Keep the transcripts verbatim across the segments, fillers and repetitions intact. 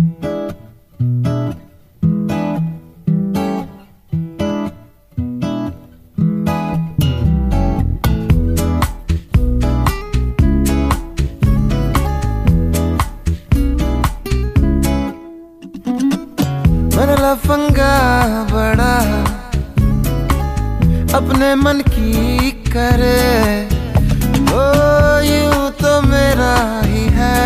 मन लफंगा बड़ा अपने मन की करे, ओ यूं तो मेरा ही है,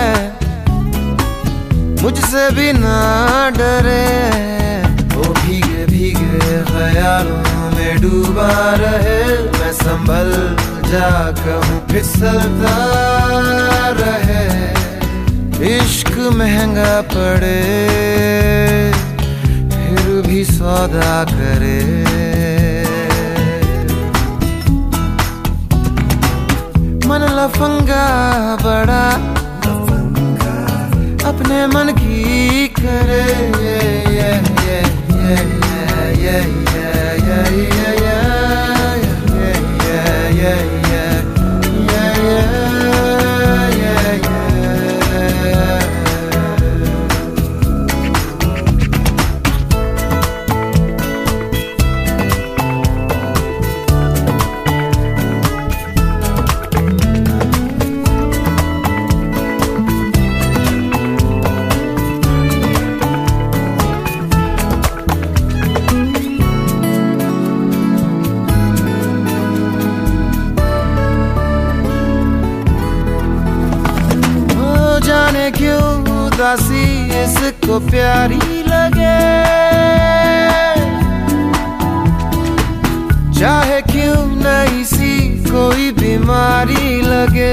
मुझसे भी ना डरे। ओ भीगे भीगे ख्यालों में डूबा रहे, मैं संभल जा कहूँ फिसलता रहे। इश्क महंगा पड़े फिर भी सौदा करे, मन लफंगा बड़ा अपने मन की करे। जाने क्यों उदासी इसको प्यारी लगे, चाहे क्यों नई सी कोई बीमारी लगे।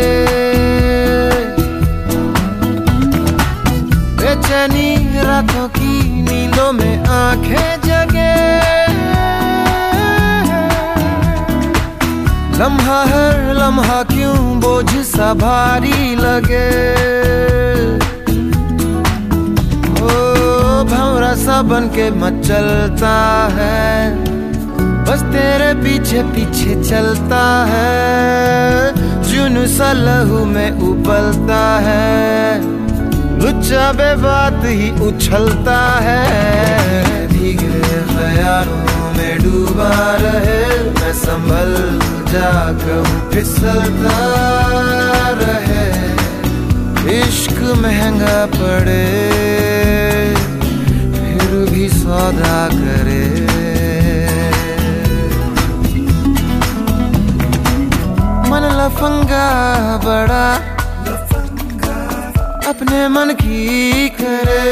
बेचैनी रातों की नींदों में आंखें जगे, लम्हा हर लम्हा क्यों बोझ सा भारी लगे। ओ भंवरा सा बन के मचलता है, बस तेरे पीछे पीछे चलता है। जुनून सा लहू में उबलता है, लुच्चा बेबात ही उछलता है। भीगे ख्यालों में डूबा रहे, मैं संभल जा कहूँ फिसलता रहे। इश्क महंगा पड़े फिर भी सौदा करे, मन लफंगा बड़ा अपने मन की करे।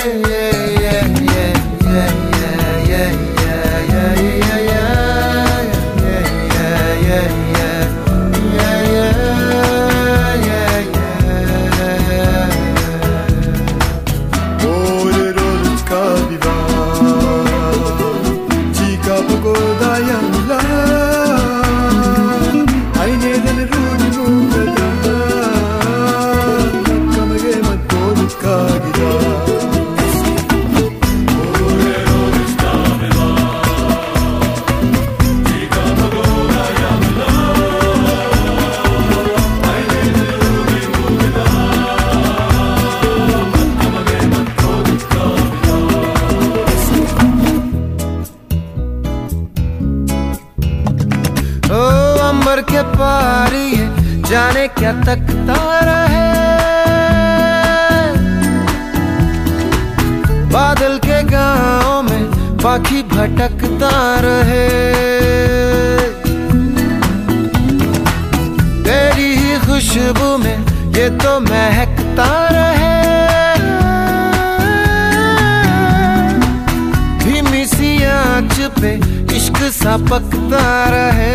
अंबर के पार ये जाने क्या तकता रहे, बादल के गांव में पाखी भटकता रहे। तेरी ही खुशबू में ये तो महकता रहे, धीमी सी आंच पे इश्क सा पकता रहे।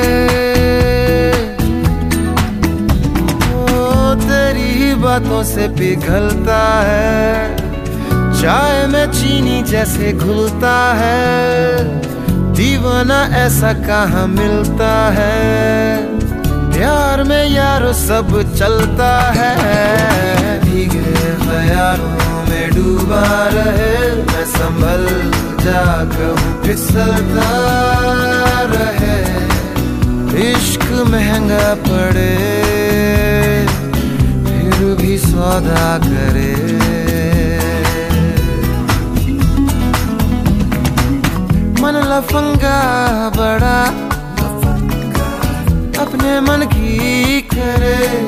ओ तेरी ही बातों से पिघलता है, चाय में चीनी जैसे घुलता है। दीवाना ऐसा कहाँ मिलता है, प्यार में यारो सब चलता है। भीगे ख्यालों में डूबा रहे, मैं संभल जा कहूँ फिसलता रहे। इश्क महंगा पड़े फिर भी सौदा करे, लफंगा बड़ा अपने मन की करे।